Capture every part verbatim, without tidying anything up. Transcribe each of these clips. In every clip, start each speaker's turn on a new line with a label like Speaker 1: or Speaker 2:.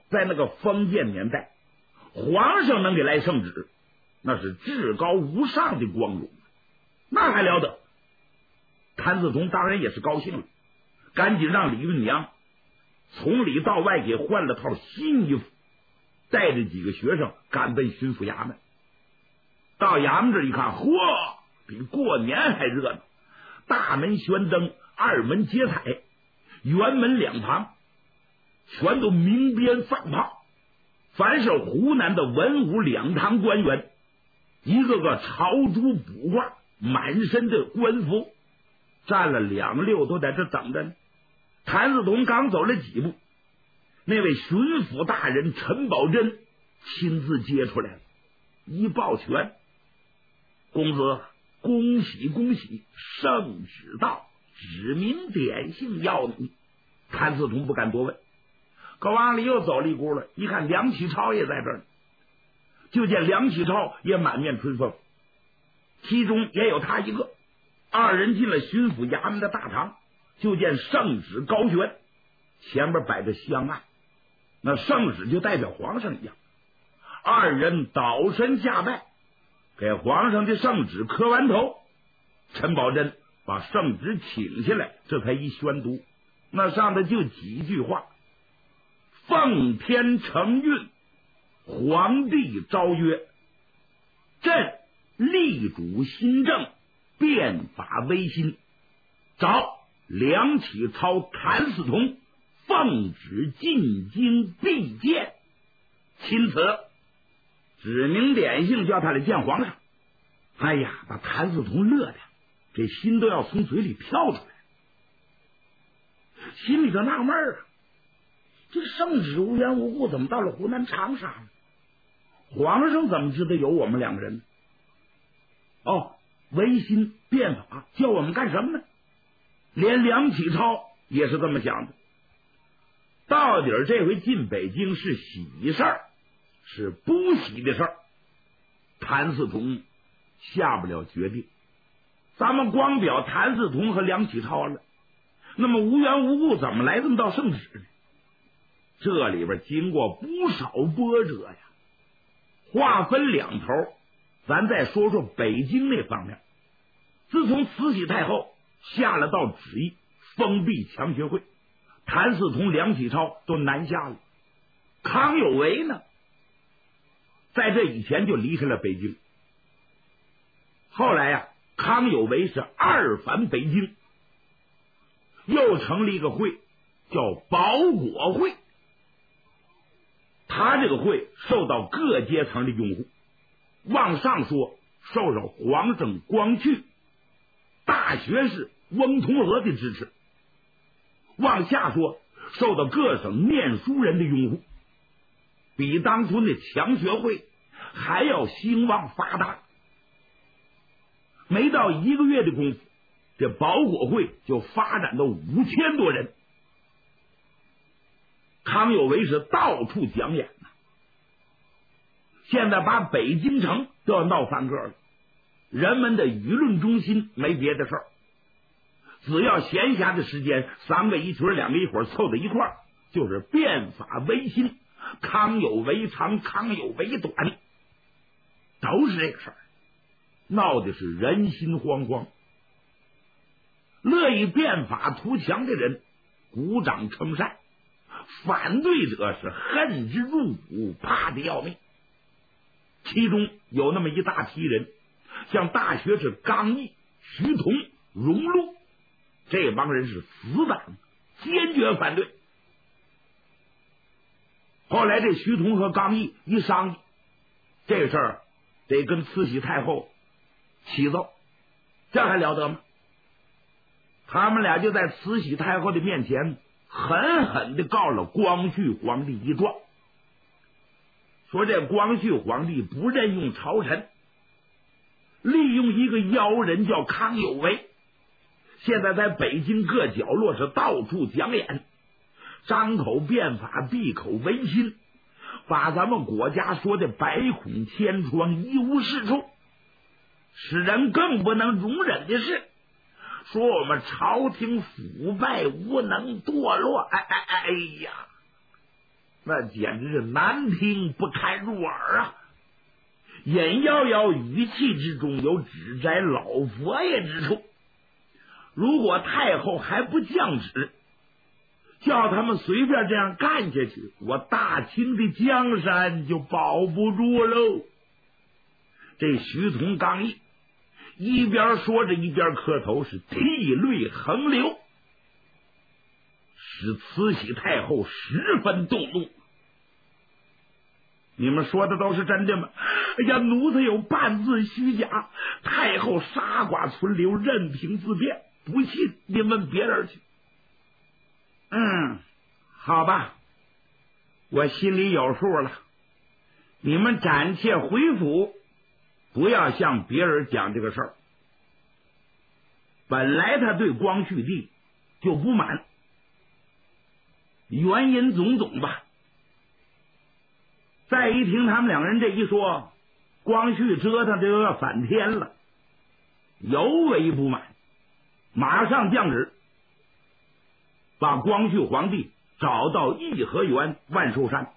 Speaker 1: 在那个封建年代，皇上能给来圣旨，那是至高无上的光荣，那还了得。谭嗣同当然也是高兴了，赶紧让李运阳从里到外给换了套新衣服，带着几个学生赶奔巡抚衙门。到衙门这一看，嚯，比过年还热闹，大门悬灯，二门接彩，辕门两旁全都鸣鞭放炮，凡是湖南的文武两堂官员，一个个朝珠卜挂，满身的官服，站了两溜都在这等着呢。谭嗣同刚走了几步，那位巡抚大人陈宝箴亲自接出来了，一抱拳：“公子，恭喜恭喜，圣旨到，指名点姓要你。”谭嗣同不敢多问，可往里又走了一轱辘，一看梁启超也在这儿，就见梁启超也满面春风，其中也有他一个。二人进了巡抚衙门的大堂，就见圣旨高悬，前面摆着香案，那圣旨就代表皇上一样。二人倒身下拜，给皇上的圣旨磕完头。陈宝箴把圣旨请下来，这才一宣读，那上头就几句话：奉天承运，皇帝诏曰，朕力主新政，变法维新，找梁启超、谭嗣同奉旨进京必见，钦此。指名点姓叫他来见皇上。哎呀，把谭嗣同乐的这心都要从嘴里跳出来，心里头纳闷啊，这圣旨无缘无故怎么到了湖南长沙呢？皇上怎么知道有我们两个人呢？哦，维新变法叫我们干什么呢？连梁启超也是这么想的。到底这回进北京是喜事儿是不喜的事儿，谭嗣同下不了决定。咱们光表谭嗣同和梁启超了，那么无缘无故怎么来这么道圣旨呢？这里边经过不少波折呀。话分两头，咱再说说北京那方面。自从慈禧太后下了道旨意，封闭强学会，谭嗣同、梁启超都南下了。康有为呢，在这以前就离开了北京。后来呀、啊，康有为是二返北京，又成立一个会，叫保国会。他这个会受到各阶层的拥护，往上说受到皇上光绪、大学士翁同龢的支持，往下说受到各省念书人的拥护，比当初那强学会还要兴旺发达。没到一个月的功夫，这保国会就发展到五千多人。康有为是到处讲演呐，现在把北京城都要闹翻个了。人们的舆论中心没别的事儿，只要闲暇的时间，三个一群两个一伙凑在一块儿，就是变法维新，康有为长，康有为短，都是这个事儿，闹的是人心惶惶。乐意变法图强的人鼓掌称善，反对者是恨之入骨，怕的要命。其中有那么一大批人，像大学士刚毅、徐同、荣禄，这帮人是死党，坚决反对。后来这徐同和刚毅一商议，这事儿得跟慈禧太后起奏，这还了得吗？他们俩就在慈禧太后的面前狠狠地告了光绪皇帝一状，说这光绪皇帝不任用朝臣，利用一个妖人叫康有为，现在在北京各角落是到处讲演，张口变法，闭口维新，把咱们国家说的百孔千疮，一无是处。使人更不能容忍的是，说我们朝廷腐败无能堕落。哎哎哎呀， 那简直是难听不堪入耳啊！尹瑶瑶语气之中有指摘老佛爷之处。如果太后还不降旨，叫他们随便这样干下去，我大清的江山就保不住喽。这徐同刚毅一边说着一边磕头，是涕泪横流，使慈禧太后十分动怒。你们说的都是真的吗？哎呀，奴才有半字虚假，太后杀剐存留，任凭自便，不信你问别人去。嗯，好吧，我心里有数了。你们暂且回府，不要向别人讲这个事儿。本来他对光绪帝就不满，原因种种吧。再一听他们两人这一说，光绪折腾就要反天了，尤为不满，马上降旨，把光绪皇帝找到颐和园万寿山。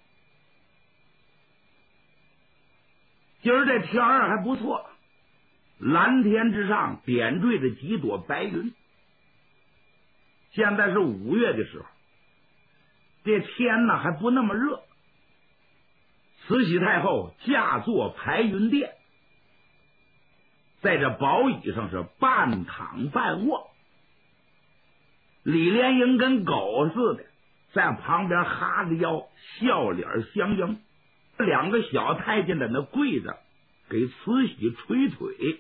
Speaker 1: 今儿这天儿还不错，蓝天之上点缀着几朵白云。现在是五月的时候，这天呢还不那么热。慈禧太后驾坐排云殿，在这宝椅上是半躺半卧，李莲英跟狗似的在旁边哈着腰，笑脸相迎。两个小太监在那跪着给慈禧捶腿，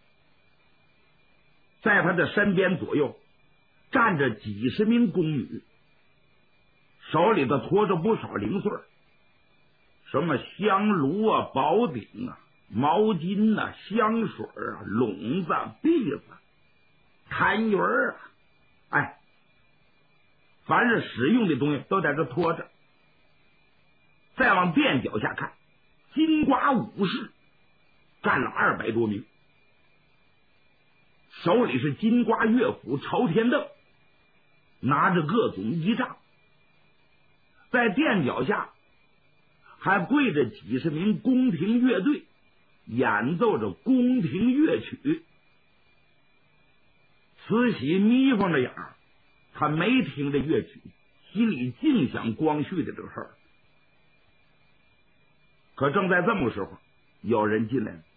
Speaker 1: 在他的身边左右站着几十名宫女，手里头拖着不少零碎，什么香炉啊、宝鼎啊、毛巾啊、香水啊、笼子、篦子、痰盂啊，哎，凡是使用的东西都在这拖着。再往垫脚下看，金瓜武士站了二百多名，手里是金瓜乐府朝天凳，拿着各种仪仗。在垫脚下还跪着几十名宫廷乐队，演奏着宫廷乐曲。慈禧眯缝着眼儿，他没听这乐曲，心里净想光绪的这个事儿。可正在这么个时候，有人进来了，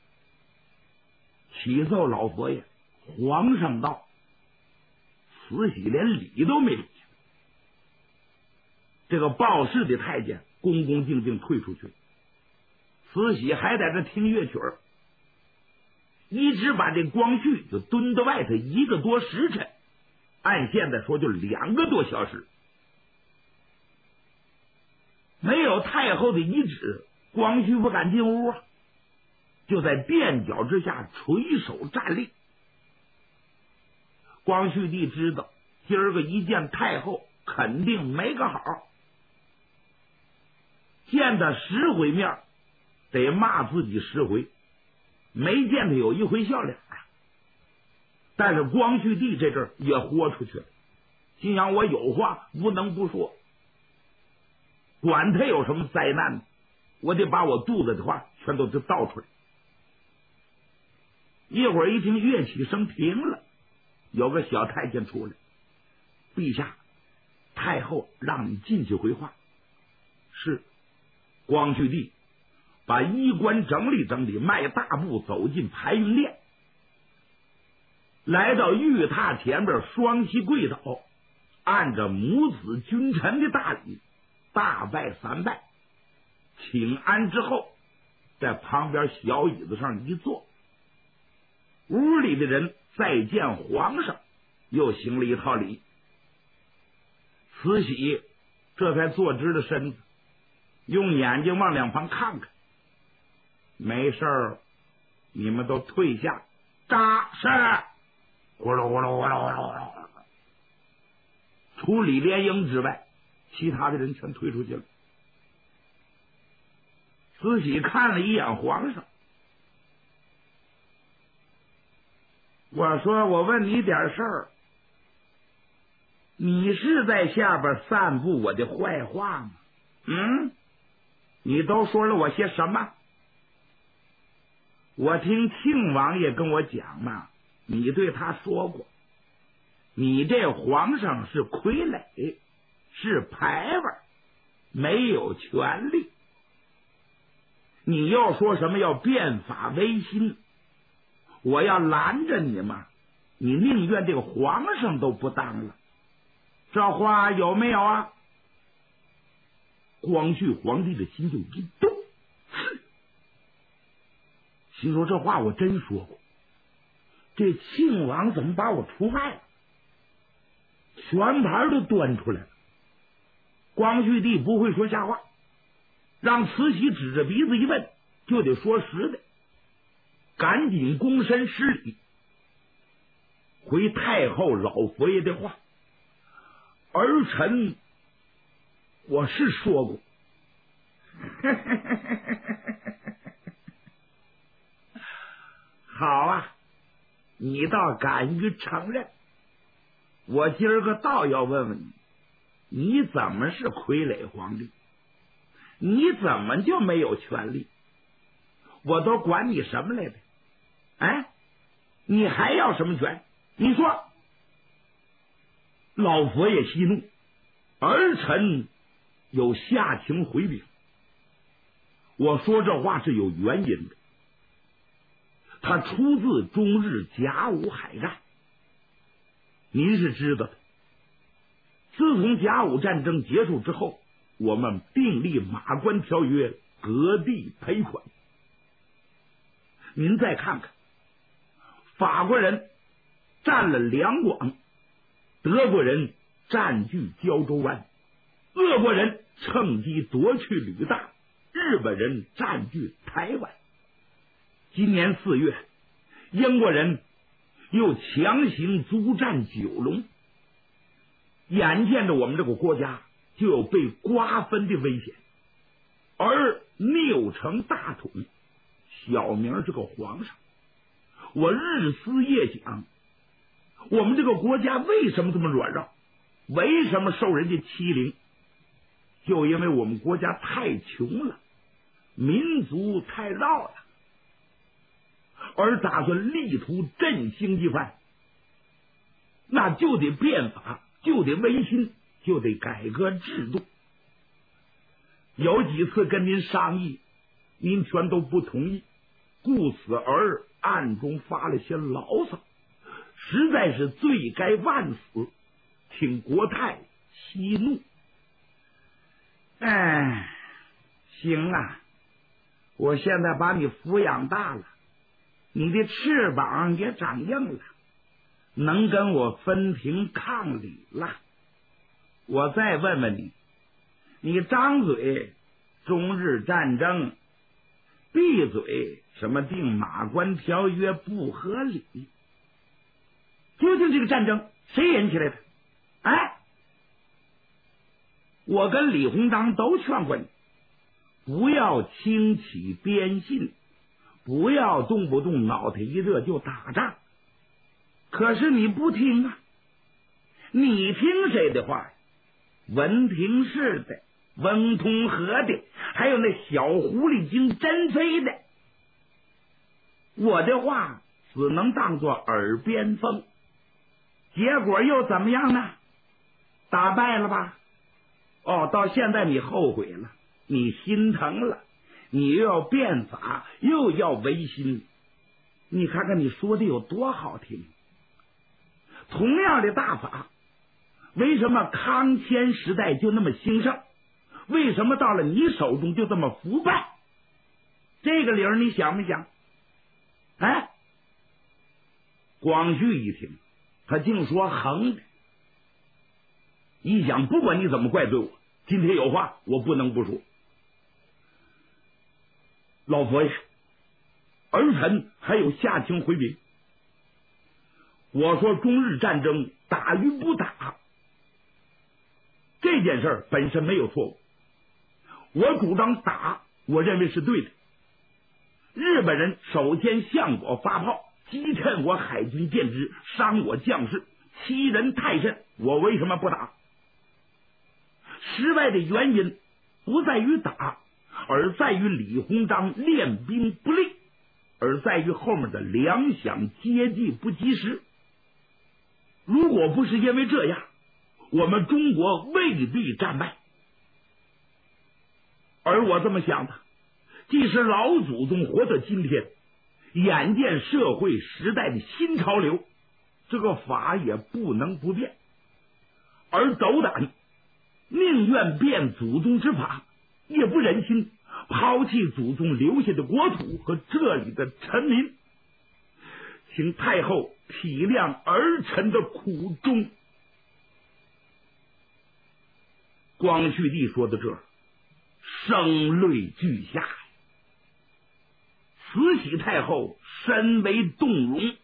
Speaker 1: 启奏老佛爷，皇上到。慈禧连理都没理。这个报事的太监恭恭敬敬退出去，慈禧还在这听乐曲儿，一直把这光绪就蹲在外头一个多时辰，按现在说就两个多小时。没有太后的懿旨，光绪不敢进屋啊，就在垫脚之下垂手站立。光绪帝知道今儿个一见太后肯定没个好，见他十回面得骂自己十回，没见他有一回笑脸啊。但是光绪帝这阵也豁出去了，心想我有话不能不说，管他有什么灾难，我得把我肚子的话全都倒出来。一会儿一听乐曲声停了，有个小太监出来，陛下，太后让你进去回话。是。光绪帝把衣冠整理整理，迈大步走进排云殿，来到玉榻前边，双膝跪倒，按着母子君臣的大礼，大拜三拜，请安之后，在旁边小椅子上一坐。屋里的人再见皇上，又行了一套礼。慈禧这才坐直了身子，用眼睛往两旁看看，没事儿，你们都退下。扎是，呼噜呼噜呼噜呼噜呼噜，除李莲英之外，其他的人全退出去了。慈禧看了一眼皇上，我说我问你点事儿，你是在下边散布我的坏话吗？ 嗯，你都说了我些什么？我听庆王爷跟我讲嘛，你对他说过，你这皇上是傀儡，是牌位，没有权力。你要说什么要变法维新，我要拦着你嘛，你宁愿这个皇上都不当了。这话有没有啊？光绪皇帝的心就一动，心说这话我真说过，这庆王怎么把我出卖了？全盘都端出来了。光绪帝不会说瞎话，让慈禧指着鼻子一问，就得说实的，赶紧躬身施礼，回太后老佛爷的话，儿臣我是说过。好啊，你倒敢于承认。我今儿个倒要问问你，你怎么是傀儡皇帝？你怎么就没有权利？我都管你什么来着？哎，你还要什么权？你说。老佛爷息怒，儿臣有下情回禀。我说这话是有原因的，他出自中日甲午海战。您是知道的，自从甲午战争结束之后，我们订立马关条约，割地赔款。您再看看，法国人占了两广，德国人占据胶州湾，俄国人趁机夺去吕大，日本人占据台湾。今年四月，英国人又强行租占九龙，眼见着我们这个国家就有被瓜分的危险，而拗成大腿，小名是个皇上。我日思夜想，我们这个国家为什么这么软弱？为什么受人家欺凌？就因为我们国家太穷了，民族太弱了，而打算力图振兴一番，那就得变法，就得维新，就得改革制度。有几次跟您商议，您全都不同意，故此而暗中发了些牢骚，实在是罪该万死，请国太息怒。哎，行啊，我现在把你抚养大了，你的翅膀也长硬了，能跟我分庭抗礼了。我再问问你，你张嘴中日战争，闭嘴什么定马关条约不合理？究竟这个战争谁引起来的？哎，我跟李鸿章都劝过你，不要轻启边信，不要动不动脑袋一热就打仗。可是你不听啊，你听谁的话？文廷式的，翁同龢的，还有那小狐狸精珍妃的。我的话只能当作耳边风，结果又怎么样呢？打败了吧？哦，到现在你后悔了，你心疼了，你又要变法，又要维新。你看看你说的有多好听。同样的大法，为什么康乾时代就那么兴盛？为什么到了你手中就这么腐败？这个理儿你想没想？哎，广绪一听，他竟说横的。一想，不管你怎么怪罪我，今天有话我不能不说。老佛爷，儿臣还有下情回禀。我说中日战争打与不打，这件事儿本身没有错误，我主张打，我认为是对的。日本人首先向我发炮，击沉我海军舰只，伤我将士，欺人太甚，我为什么不打？失败的原因不在于打，而在于李鸿章练兵不利，而在于后面的粮饷接济不及时。如果不是因为这样，我们中国未必战败。而我这么想的，即使老祖宗活到今天，眼见社会时代的新潮流，这个法也不能不变。而斗胆宁愿变祖宗之法，也不忍心抛弃祖宗留下的国土和这里的臣民，请太后体谅儿臣的苦衷。光绪帝说到这儿，声泪俱下，慈禧太后深为动容。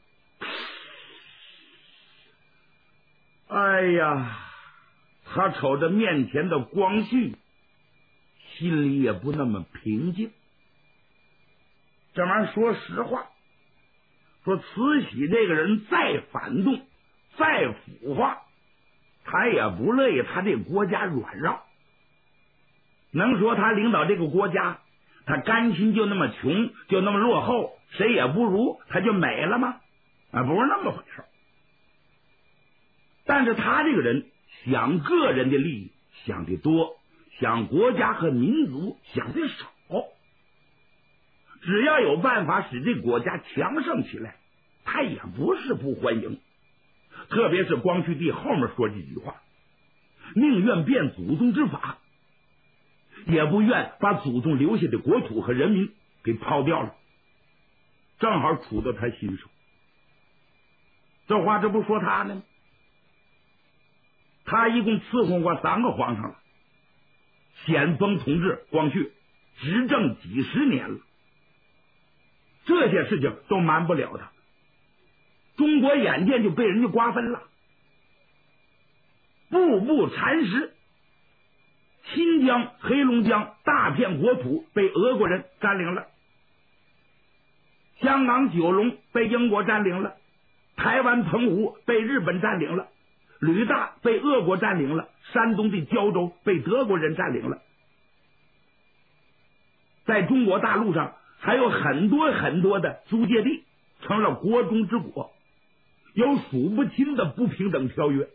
Speaker 1: 哎呀，他瞅着面前的光绪，心里也不那么平静。这玩意儿说实话，说慈禧这个人再反动再腐化，他也不乐意他这个国家软弱。能说他领导这个国家，他甘心就那么穷，就那么落后，谁也不如，他就美了吗？啊，不是那么回事。但是他这个人想个人的利益想的多，想国家和民族想的少。只要有办法使这国家强盛起来，他也不是不欢迎。特别是光绪帝后面说这句话，宁愿变祖宗之法，也不愿把祖宗留下的国土和人民给抛掉了，正好处到他心上。这话这不说他呢吗？他一共伺候过三个皇上了，咸丰同治、光绪执政几十年了，这些事情都瞒不了他。中国眼见就被人家瓜分了，步步蚕食，新疆、黑龙江大片国土被俄国人占领了，香港九龙被英国占领了，台湾澎湖被日本占领了，吕大被俄国占领了，山东的胶州被德国人占领了。在中国大陆上还有很多很多的租界地成了国中之国，有数不清的不平等条约。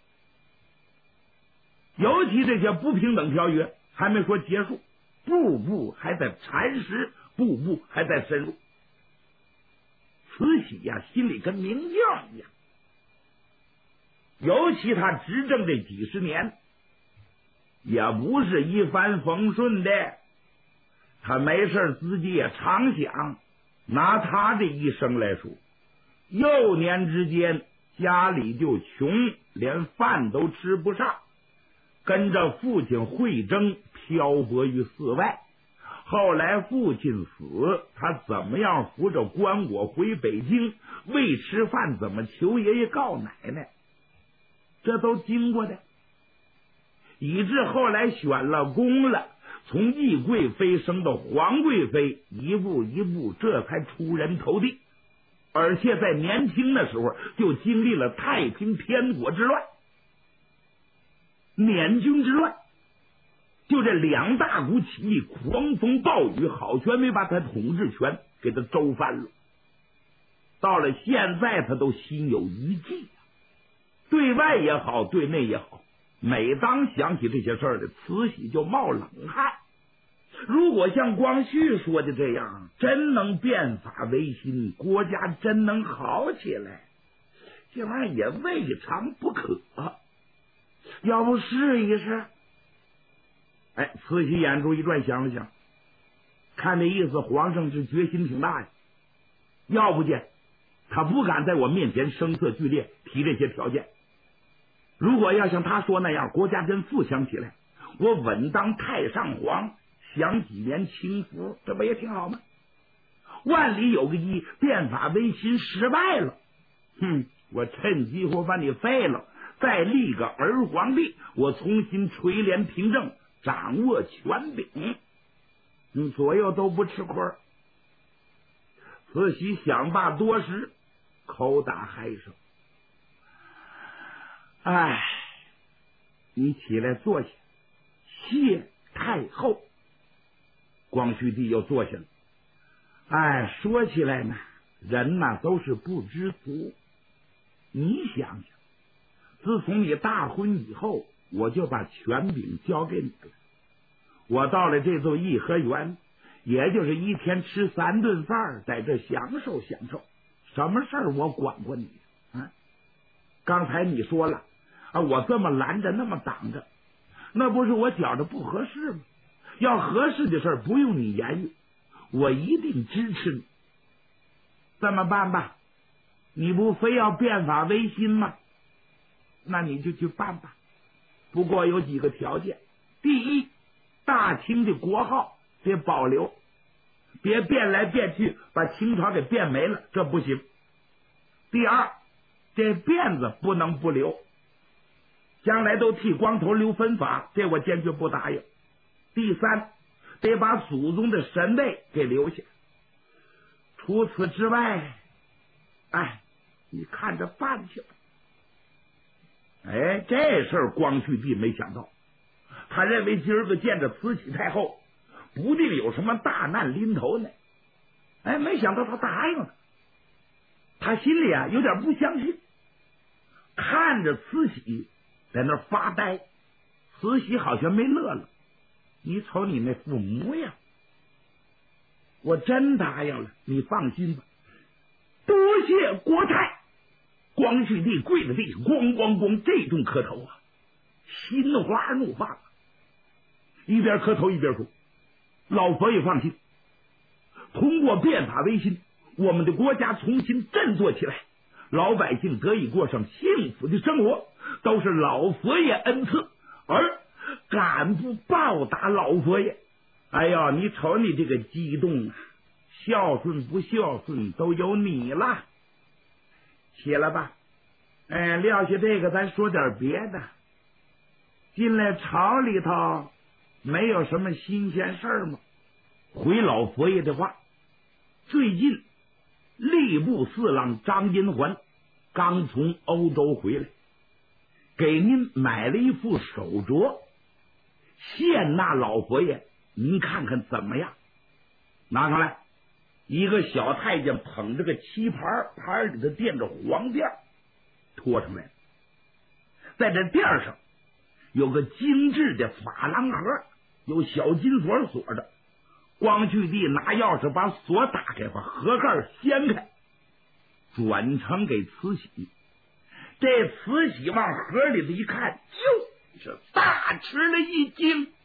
Speaker 1: 尤其这些不平等条约还没说结束，步步还在蚕食，步步还在深入。慈禧呀、啊，心里跟明镜一样。尤其他执政这几十年，也不是一帆风顺的。他没事自己也常想，拿他这一生来说，幼年之间家里就穷，连饭都吃不上，跟着父亲会征漂泊于四外。后来父亲死，他怎么样扶着棺椁回北京，为吃饭怎么求爷爷告奶奶，这都经过的。以致后来选了功了，从懿贵妃升到皇贵妃，一步一步这才出人头地。而且在年轻的时候就经历了太平天国之乱、捻军之乱，就这两大股起义，狂风暴雨，好全没把他统治权给他周翻了。到了现在他都心有余悸，对外也好，对内也好，每当想起这些事儿的，慈禧就冒冷汗。如果像光绪说的这样，真能变法维新，国家真能好起来，这玩意儿也未尝不可。要不试一试？哎，慈禧眼珠一转，想了想，看这意思，皇上是决心挺大呀。要不见他不敢在我面前声色俱烈提这些条件。如果要像他说那样，国家真富强起来，我稳当太上皇，享几年清福，这不也挺好吗？万里有个一，变法维新失败了，哼，我趁机会把你废了，再立个儿皇帝，我重新垂帘听政，掌握权柄，嗯，左右都不吃亏。慈禧想罢多时，口打嗨声。哎，你起来坐下，谢太光绪帝又坐下了。哎，说起来呢，人呐都是不知足。你想想，自从你大婚以后，我就把权柄交给你了。我到了这座颐和园，也就是一天吃三顿饭，在这享受享受，什么事儿我管过你啊？刚才你说了啊，我这么拦着，那么挡着，那不是我觉着不合适吗？要合适的事儿，不用你言语，我一定支持你。这么办吧，你不非要变法维新吗？那你就去办吧。不过有几个条件：第一，大清的国号得保留，别变来变去，把清朝给变没了，这不行。第二，这辫子不能不留，将来都剃光头留分发，这我坚决不答应。第三，得把祖宗的神位给留下。除此之外，哎，你看着办去吧。哎，这事儿光绪帝没想到，他认为今儿个见着慈禧太后，不定有什么大难临头呢。哎，没想到他答应了。他心里啊有点不相信，看着慈禧在那发呆，慈禧好像没乐了。你瞅你那副模样，我真答应了，你放心吧。多谢国太。光绪帝跪在地上，咣咣咣这顿磕头啊，心花怒放，一边磕头一边说：“老佛爷放心，通过变法维新，我们的国家重新振作起来，老百姓得以过上幸福的生活，都是老佛爷恩赐，而敢不报答老佛爷？”哎呀，你瞅你这个激动啊，孝顺不孝顺都有你了。起来吧，哎，撂下这个，咱说点别的。进来朝里头没有什么新鲜事儿吗？回老佛爷的话，最近吏部侍郎张荫环刚从欧洲回来，给您买了一副手镯，献纳老佛爷，您看看怎么样？拿上来。一个小太监捧着个漆盘，盘里头垫着黄垫，拖上来了。在这垫上有个精致的珐琅盒，有小金锁锁着。光绪帝拿钥匙把锁打开，把盒盖掀开，转呈给慈禧。这慈禧往盒里头一看，就是大吃了一惊。